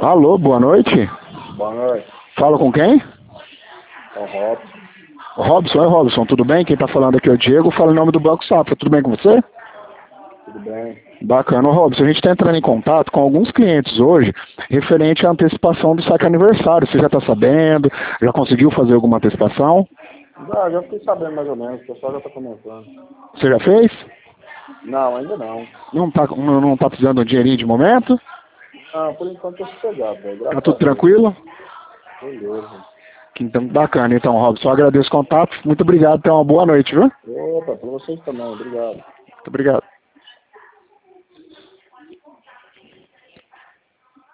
Alô, boa noite. Boa noite. Fala com quem? É o Robson. Robson, tudo bem? Quem tá falando aqui é o Diego, fala em nome do Banco Safra, tudo bem com você? Tudo bem? Bacana, Robson, a gente está entrando em contato com alguns clientes hoje, referente à antecipação do saque aniversário. Você já está sabendo? Já conseguiu fazer alguma antecipação? Já fiquei sabendo mais ou menos, o pessoal já está comentando. Você já fez? Não, ainda não. Não tá precisando de um dinheirinho de momento? Não, por enquanto eu sossegado, velho. Tá Graças a tudo Deus. tranquilo? Beleza. Então, bacana, então, Robson, eu agradeço o contato, muito obrigado, tenha uma boa noite, viu? Opa, para vocês também, obrigado. Muito obrigado.